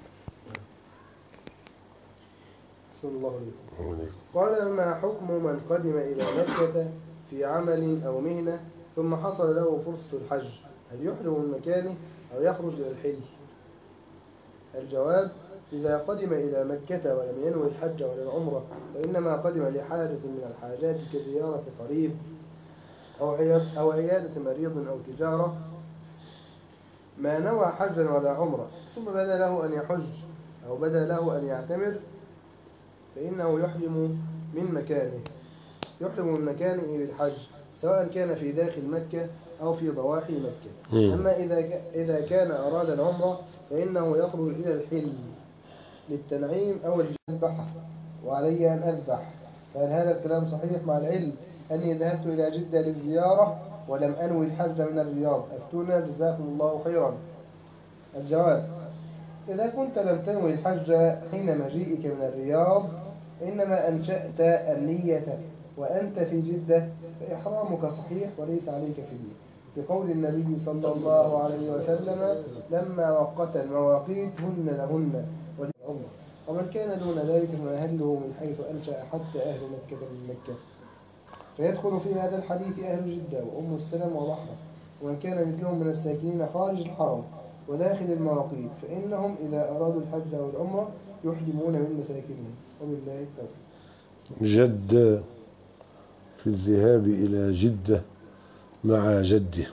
صلى الله عليه وسلم. قال: ما حكم من قدم إلى مكة في عمل أو مهنة ثم حصل له فرصة الحج، هل يحرم من مكانه أو يخرج إلى الحل؟ الجواب: إذا قدم إلى مكة ولم ينوي الحج ولا العمرة وإنما قدم لحاجة من الحاجات كزيارة قريب أو عيادة مريض أو تجارة، ما نوى حجا ولا عمرة ثم بدا له أن يحج أو بدا له أن يعتمر، فإنه يحرم من مكانه يحرم من مكانه بالحج، سواء كان في داخل مكة أو في ضواحي مكة. أما إذا إذا كان أراد العمرة فإنه يخرج إلى الحل للتنعيم أو الذبح، وعلي أن أذبح. فهل هذا الكلام صحيح مع العلم أني ذهبت إلى جدة للزيارة ولم أنوي الحج من الرياض؟ أفتونا جزاكم الله خيرا. الجواب: إذا كنت لم تنوي الحج حين مجيئك من الرياض إنما أنشأت النية وأنت في جدة فإحرامك صحيح وليس عليك فدية، بقول النبي صلى الله عليه وسلم: لما وقت المواقيت هن لهن وللعمر. ومن كان دون ذلك فمهله من حيث أنشأ حتى أهل مكة من مكة. فيدخل في هذا الحديث أهل جدة وأم السلام وبحرة، ومن كان مثلهم من الساكنين خارج الحرم وداخل المواقيت فإنهم إذا أرادوا الحج أو العمرة يحرمون من مساكنهم. وبالله التوفيق. جدة في الذهاب إلى جدة مع جده.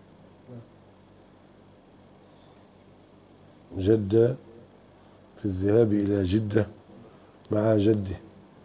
جدة في الذهاب إلى جدة مع جده.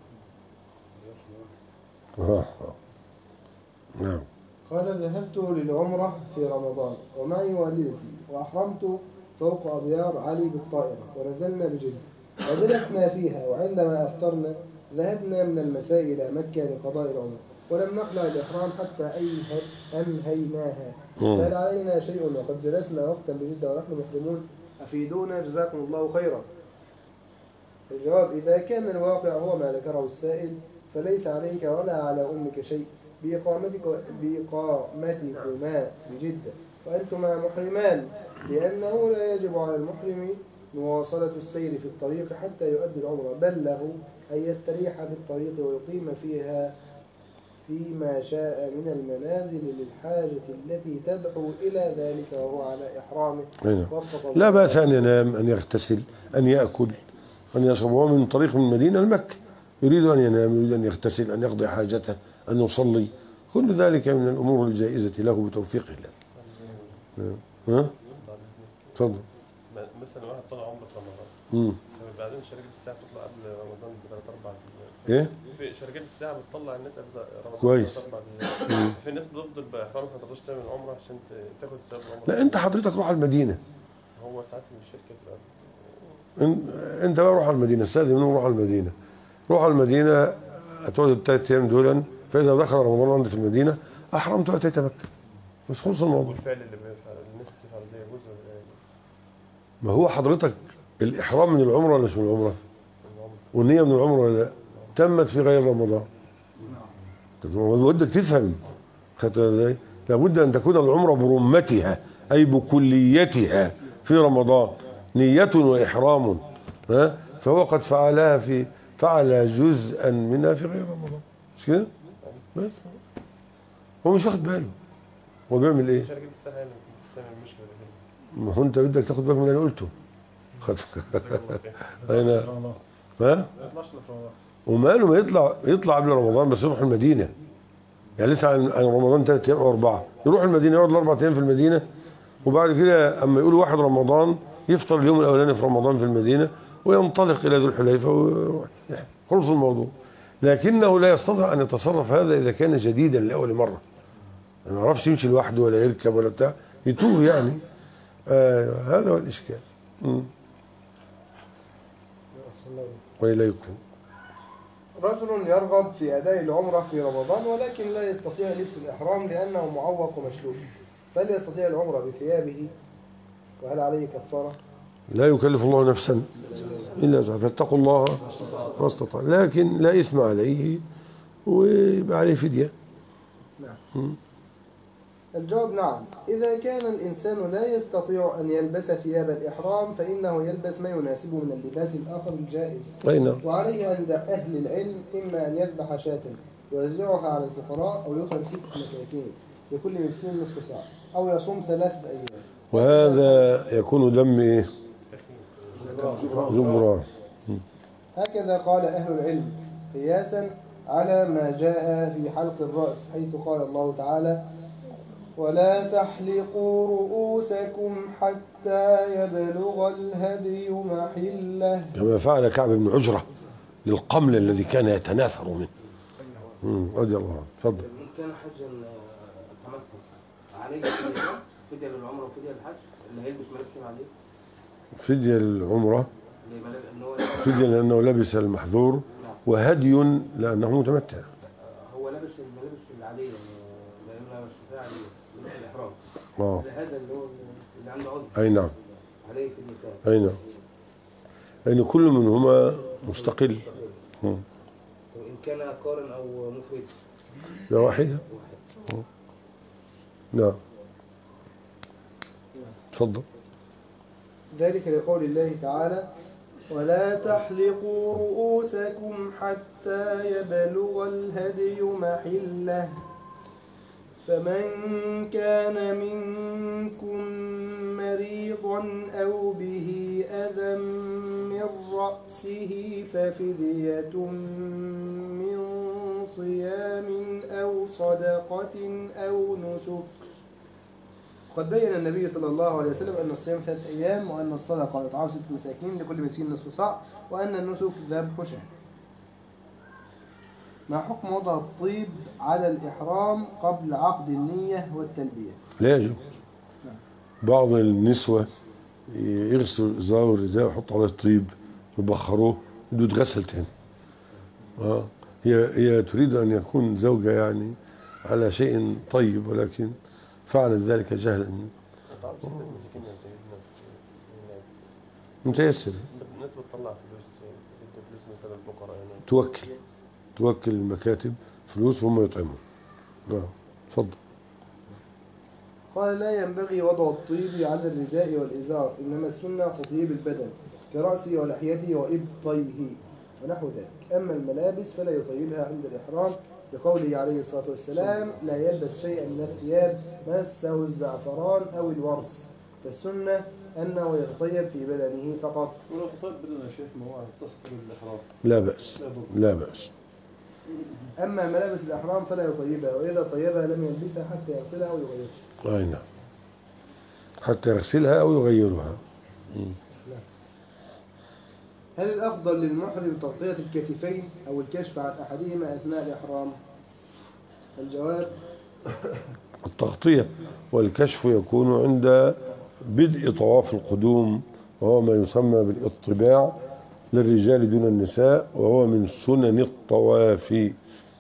آه. نعم. قال: ذهبت للعمرة في رمضان ومعي والدتي وأحرمت فوق أبيار علي بالطائرة ونزلنا بجدة وجلسنا فيها، وعندما أفطرنا ذهبنا من المساء إلى مكة لقضاء العمرة ولم نخلع الإحرام حتى أنهيناها، فهل علينا شيء وقد جلسنا وقتا بجدة ونحن محرمون؟ أفيدونا جزاكم الله خيرا. الجواب: إذا كان الواقع هو ما ذكره السائل فليس عليك ولا على أمك شيء بإقامتك بإقامتكما بجدة وأنتما محرمان، لأنه لا يجب على المحرم مواصلة السير في الطريق حتى يؤدي العمرة، بل له أن يستريح في الطريق ويقيم فيها فيما شاء من المنازل للحاجة التي تدعو إلى ذلك وهو على إحرامه. لا بأس أن ينام، أن يغتسل، أن يأكل، أن يشرب. هو من طريق من المدينة لمكة يريد أن ينام، يريد أن يغتسل، أن يقضي حاجته، أن يصلي، كل ذلك من الأمور الجائزة له بتوفيق الله. ها؟ تفضل. مثلا واحد طلع عمره في رمضان. امم بعدين شركة الساعة بتطلع قبل رمضان بثلاث أربع أيام. إيه؟ في شركات الساعة بتطلع الناس قبل رمضان. كويس. في ناس بتفضل بإحرام ما تقدرش تعمل عمرة عشان تاخد ثواب العمرة. لا أنت حضرتك روح على المدينة. هو ساعات من الشركة بقى. أنت بقى روح على المدينة، استاذن منه روح على المدينة. روح على المدينة هتقعد الثلاث أيام دولا، فإذا دخل رمضان وأنت في المدينة أحرمت وأتيت مكة. مش خلص الموضوع. والفعل اللي بيفعل الناس بتفعل ده يجوز ولا لا؟ ما هو حضرتك الإحرام من العمرة ولا مش من العمرة؟ والنية من العمرة ولا لا؟ تمت في غير رمضان. بدك تفهم خدت ازاي؟ لابد أن تكون العمرة برمتها أي بكليتها في رمضان، نية وإحرام. ها؟ فهو قد فعلها في فعل جزءا منها في غير رمضان، مش كده؟ بس هو مش واخد باله هو بيعمل ايه؟ شركة الساعة اللي بتعمل مشكلة كده. ما هو انت بدك تاخد بالك من اللي انا قلته. هنا ها؟ وماله ما يطلع يطلع قبل رمضان بس يروح المدينة، يعني لسه عن رمضان ثلاث ايام او اربعه، يروح المدينه يقعد الاربع ايام في المدينه، وبعد كده اما يقولوا واحد رمضان يفطر اليوم الاولاني في رمضان في المدينه وينطلق الى ذو الحليفه ويروح. خلص الموضوع. لكنه لا يستطيع ان يتصرف هذا اذا كان جديدا لاول مره، ما يعرفش يمشي لوحده ولا يركب ولا بتاع، يتوه يعني. آه هذا هو الاشكال. امم واليكم. رجل يرغب في أداء العمرة في رمضان ولكن لا يستطيع لبس الإحرام لأنه معوق ومشلول، فهل يستطيع العمرة بثيابه وهل عليه كفارة؟ لا يكلف الله نفسا إلا وسعها، فاتقوا الله ما استطاع، لكن لا إثم عليه ويبقى عليه فدية. نعم. م? الجواب نعم. إذا كان الإنسان لا يستطيع أن يلبس ثياب الإحرام فإنه يلبس ما يناسبه من اللباس الآخر الجائز. أي نعم. وعليه عند أهل العلم إما أن يذبح شاة يوزعها على الفقراء أو يطعم ستة مساكين لكل مسكين نصف ساعة أو يصوم ثلاثة أيام. وهذا يكون دم إيه؟ زبران. هكذا قال أهل العلم قياسا على ما جاء في حلق الرأس حيث قال الله تعالى ولا تحلقوا رؤوسكم حتى يبلغ الهدي محله كما فعل كعب بن عجرة للقمل الذي كان يتناثر منه. رضي الله عنه. تفضل. إن كان حجا تمتع عليه فدية فدية للعمرة وفدية للحج اللي هيلبس ملابس عليه فدية للعمرة فدية لأنه لبس المحظور وهدي لأنه متمتع. هو لبس الملابس العادية لأنه الشفاعة عليه من الإحرام. آه. هذا اللي هو اللي عنده عذر. أي نعم. عليه فدية. أي نعم. أي كل منهما مستقل. وإن كان قارن أو مفرد. لا واحدة. نعم. تفضل. ذلك لقول الله تعالى ولا تحلقوا رؤوسكم حتى يبلغ الهدي محله فمن كان منكم مريضا أو به أذى من رأسه ففدية من صيام أو صدقة أو نسك. قد بين النبي صلى الله عليه وسلم أن الصيام ثلاثة أيام وأن الصدقة إطعام ستة مساكين لكل مسكين نصف صاع وأن النسك ذبح شاة. ما حكم وضع الطيب على الإحرام قبل عقد النية والتلبية؟ لا يجوز. بعض النسوة يغسلوا الإزار والرداء ويحطوا عليه الطيب ويبخروه بده يتغسل تاني. آه. هي هي تريد أن يكون زوجة يعني على شيء طيب ولكن فعلت ذلك جهلا. متيسر. الناس بتطلع فلوس تدي فلوس مثلا الفقراء يعني. توكل توكل المكاتب فلوس وهم يطعمون. نعم. تفضل. قال لا ينبغي وضع الطيب على الرداء والإزار إنما السنة تطيب البدن كرأسه ولحيته وإبطيه ونحو ذلك. أما الملابس فلا يطيبها عند الإحرام لقوله عليه الصلاة والسلام لا يلبس شيئا من الثياب مسه الزعفران أو الورس فالسنة أنه يتطيب في بدنه فقط. ولو تطيب بدنا يا شيخ ما هو تصدر الإحرام لا بأس لا بأس. أما ملابس الإحرام فلا يطيبها وإذا طيبها لم يلبسها حتى يغسلها أو يغيرها. أي نعم. حتى يغسلها أو يغيرها. هل الأفضل للمحرم تغطية الكتفين أو الكشف عن أحدهما أثناء الإحرام؟ الجواب التغطية والكشف يكون عند بدء طواف القدوم وهو ما يسمى بالاطباع للرجال دون النساء وهو من سنن الطواف.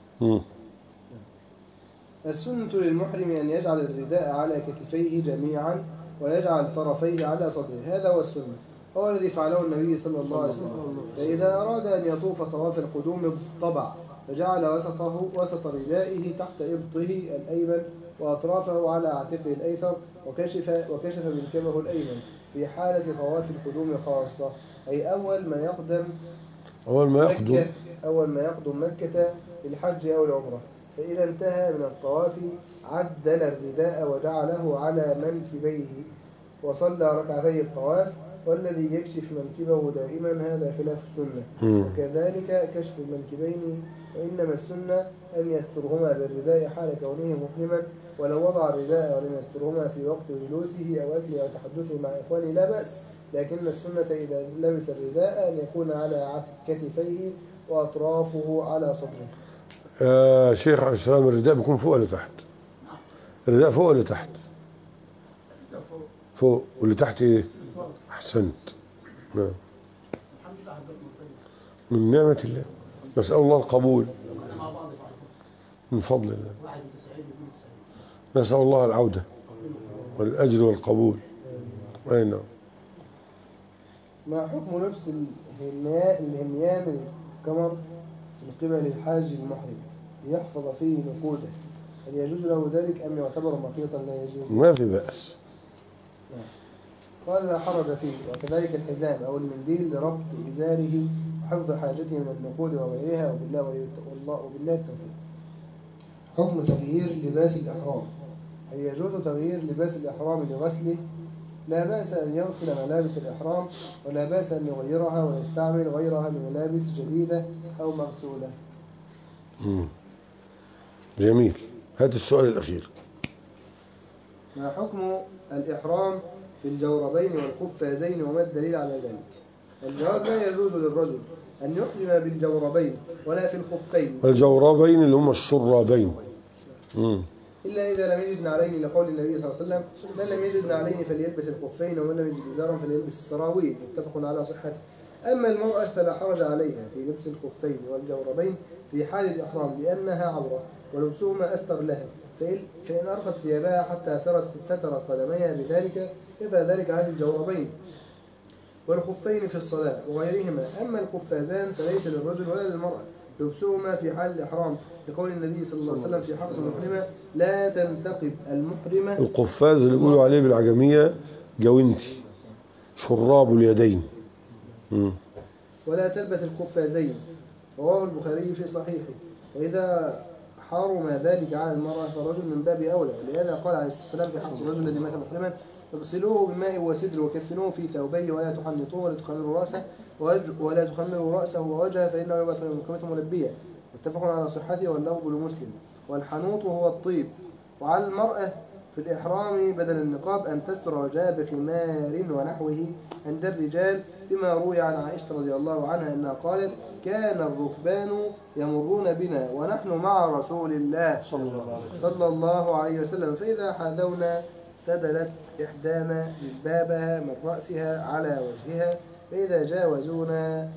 السنة للمحرم أن يجعل الرداء على كتفيه جميعا ويجعل طرفيه على صدره هذا هو السنة هو الذي فعله النبي صلى الله عليه وسلم. فإذا أراد أن يطوف طواف القدوم اضطبع فجعل وسطه وسط ردائه تحت إبطه الأيمن وأطرافه على عاتقه الأيسر وكشف وكشف منكبه الأيمن في حالة طواف القدوم خاصة أي أول ما يقدم أول ما يقدم مكة أول ما يقدم مكة للحج أو العمرة. فإذا انتهى من الطواف عدل الرداء وجعله على منكبيه وصلى ركعتي الطواف والذي يكشف منكبه دائما هذا خلاف السنة وكذلك كشف المنكبين وإنما السنة أن يسترهما بالرداء حال كونه محرما ولو وضع الرداء ولم يسترهما في وقت جلوسه أو أكله أو تحدثه مع إخوانه لا بأس لكن السنة إذا لبس الرداء أن يكون على كتفيه وأطرافه على صدره. يا شيخ عليه السلام الرداء بيكون فوق ولا تحت؟ الرداء فوق ولا تحت؟ فوق واللي تحت ايه؟ احسنت. نعم. من نعمة الله نسأل الله القبول من فضل الله نسأل الله العودة والأجر والقبول. أي نعم. ما حكم لبس الهميان الكمر من قبل الحاج المحرم ليحفظ فيه نقوده هل يجوز له ذلك أم يعتبر مخيطا لا يجوز؟ ما في بأس. قال لا حرج فيه. وكذلك الحزام أو المنديل لربط إزاره وحفظ حاجته من النقود وغيرها، وبالله والله وبالله التوفيق. حكم تغيير لباس الإحرام. هل يجوز تغيير لباس الإحرام لغسله؟ لا بأس أن يغسل ملابس الإحرام، ولا بأس أن يغيرها ويستعمل غيرها من ملابس جديدة أو مغسولة. مم. جميل. هذا السؤال الأخير. ما حكم الإحرام في الجوربين والقفازين وما الدليل على ذلك؟ الجواب: لا يجوز للرجل أن يحرم بالجوربين ولا في الخفين. الجوربين اللي هم الشرابين. مم. إلا إذا لم يجد نعلين، لقول النبي صلى الله عليه وسلم: من لم يجد نعلين فليلبس الخفين، ومن لم يجد إزارا فليلبس السراويل، متفق على صحته. أما المرأة فلا حرج عليها في لبس الخفين والجوربين في حال الإحرام لأنها عورة، ولبسهما أستر لها، فإن, فإن أرخت ثيابها حتى سترت قدميها بذلك كفى ذلك عن الجوربين والخفين في الصلاة وغيرهما. أما القفازان فليس للرجل ولا للمرأة لبسهما في حال الإحرام، لقول النبي صلى الله عليه وسلم في حق المحرمة: لا تنتقب المحرمة. القفاز اللي بيقولوا عليه بالعجمية جوينتي، شراب اليدين. مم. ولا تلبس القفازين، رواه البخاري في صحيحه. وإذا حرم ذلك على المرأة فالرجل من باب أولى، ولهذا قال عليه الصلاة والسلام في حق الرجل الذي مات محرما: اغسلوه بماء وسدر وكفنوه في ثوبيه ولا تحنطوه ولا تخمروا رأسه ولا تخمروا رأسه ووجهه فإنه يبعث من مقامته ملبيا، متفق على صحته واللفظ لمسلم. والحنوط هو الطيب. وعلى المرأة في الإحرام بدل النقاب أن تستر وجهها بخمار ونحوه عند الرجال، لما روي عن عائشة رضي الله عنها أنها قالت: كان الركبان يمرون بنا ونحن مع رسول الله صلى الله عليه وسلم، فإذا حاذونا سدلت إحدانا جلبابها من رأسها على وجهها، فإذا جاوزونا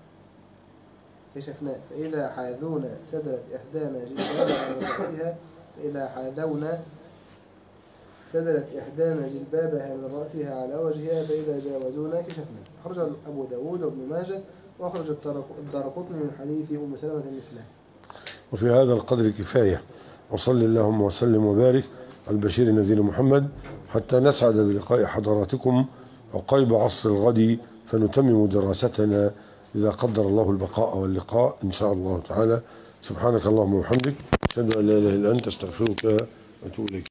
كشفناه، فإذا حاذونا سدلت إحدانا جلبابها من رأسها فإذا حاذونا سدلت إحدانا جلبابها من رأسها على وجهها فإذا جاوزونا كشفناه. أخرج أبو داود وابن ماجه، وأخرج الدارقطني من حديث أم سلمة مثله. وفي هذا القدر كفاية، وصل اللهم وسلم وبارك على البشير النذير محمد، حتى نسعد بلقاء حضراتكم عقيب عصر الغد، فنتمم دراستنا إذا قدر الله البقاء واللقاء إن شاء الله تعالى. سبحانك اللهم وبحمدك، أشهد أن لا إله إلا أنت، أستغفرك وأتوب إليك.